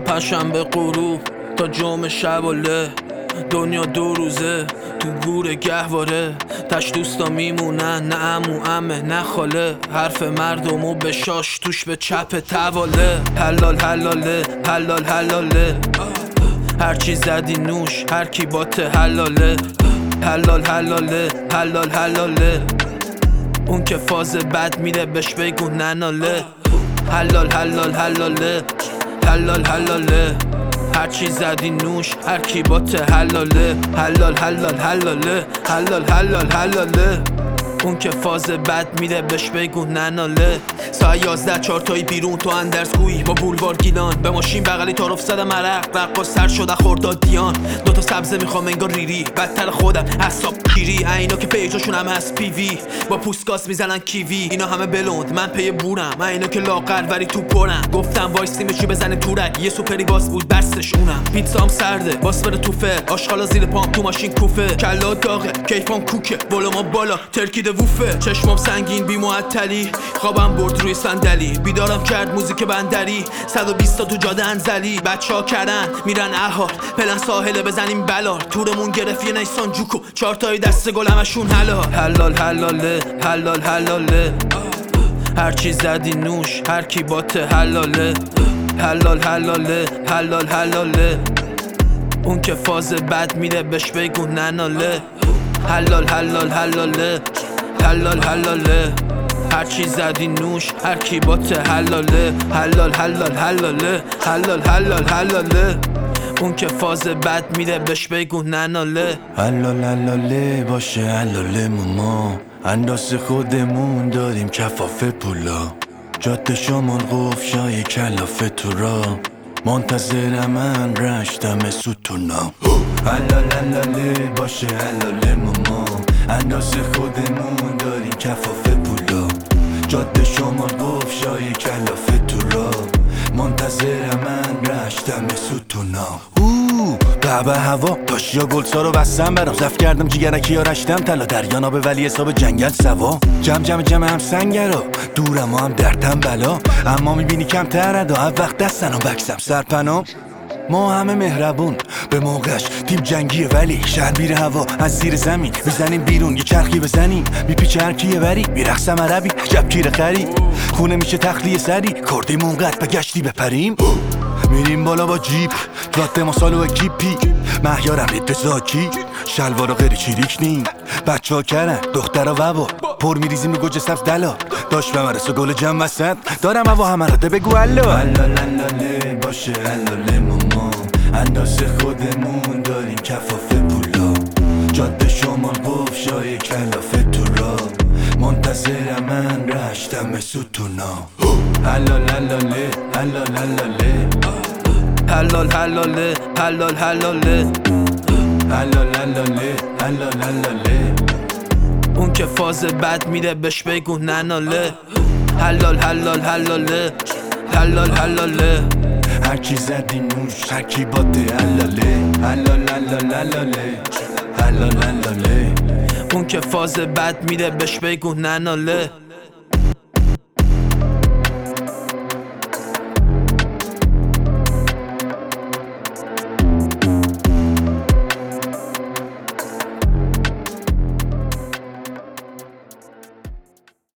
پنجشنبه غروب تا جمعه شباله، دنیا دو روزه تو گور گهواره. تش دوستا میمونن، نه عمو عمه نه خاله، حرف مردمو به شاش توش به چپ تواله. حلال حلاله حلال حلاله، هرچی زدی نوش هر کی باته حلاله. حلال حلاله حلال حلاله، اون که فاز بد میره بهش بگو نناله. حلال حلال حلاله حلال حلاله، هرچی زدی نوش هر کی باته حلاله. حلال حلال حلاله حلال حلال حلاله، اون که فاز بد میره بهش بگو نناله. ساعت 11 چارتایی بیرون تو اندرزگویی با بولوار گیلان، به ماشین بغلی تعارف زدم عرق رقاص سر شده خورداد دیان. دوتا سبزه میخوام انگار ریری، بدتر خودم حساب گیری. اینا که پیجاشون هم هست پی وی، با پوستگاز میزنن کیوی. اینا همه بلوند من پی بورم، اینا که لاغر ولی تو پرم. گفتم وایسیم چی بزنه تورک، یه سوپری باس بود بستش اونم. پیتزام سرده باس بره توفه، آشغالا زیر پام تو ماشین کوفه. کلا داغه کیفام کوکه، بالا ما بالا ترکیده ووفه. چشمام سنگین بی معطلی، خوابم برد روی صندلی. بیدارم کرد موزیک بندری، 120 تا تو جاده انزلی. بچه‌ها کردن میرن احال، پلن ساحله بزنیم بلال. تورمون گرفت یه نیسان جوکو، چارتای دست گل همشون حلال. حلال حلاله حلال حلاله، هرچی زدی نوش هر کی باته حلاله. حلال حلاله حلال حلاله، اون که فاز بد میره بهش بگو نناله. حلال حلال حلاله حلال حلاله، هرچی زدی نوش هر کی باته حلاله. حلال حلال حلاله حلال حلال حلاله، اون که فاز بد میره بهش بگو نناله. حلال حلاله باشه حلاله ما، انداز خودمون داریم کفاف پولا. جاده شمال قفشای کلافه تو را، منتظر من رشتم ستونا. حلال حلاله باشه حلاله ما، انداز خودمون داریم کفاف پولا. جاده شمال قفشای کلافه تو را، منتظر من رشتم ستونا. قعبه هوا داشیا گلسا رو بستم برام، زف کردم جیگرکی ها رشتم طلا. دریا به ولی حساب جنگل سوا، جمع هم سنگرا، دورم هم دردم بلا. اما میبینی کم تردا، هر وقت دستن و بکسم سرپنام. ما همه مهربون به موقعش، تیم جنگیه ولی شهر بیره هوا. از زیر زمین بزنیم بیرون یه چرخی بزنیم، میپیچه هر کیه وری میرخصم عربی عجب کیره خری. خونه میشه تخلیه سری، کردیم اونقدر بگشتی بپریم. میریم بالا با جیپ جاده ما سالو اکیپی، مهیارم رید زاکی شلوارا غیر چیریک نیم. بچه ها کرن دخترا ووا، پر میریزیم رو گوجه سبز دلا. داشت بمرس و گل جمع وسط، دارم هوا همه را ده بگو الو. حلال حلاله باشه حلاله ما، انداز خودمون داریم کفاف پولا. جاده شمال قفشای کلافه تو را، منتظر من رشتم ستونا. حلال حلاله حلال حلاله، حلال حلاله حلال حلاله، حلال حلاله حلال حلاله، اون که فاز بد میره بهش بگو نناله. حلال حلال حلاله حلال حلاله، هرکی زدی نوش هر کی باته حلاله. حلال حلال حلاله حلال حلاله، اون که فاز بد میره بهش بگو نناله.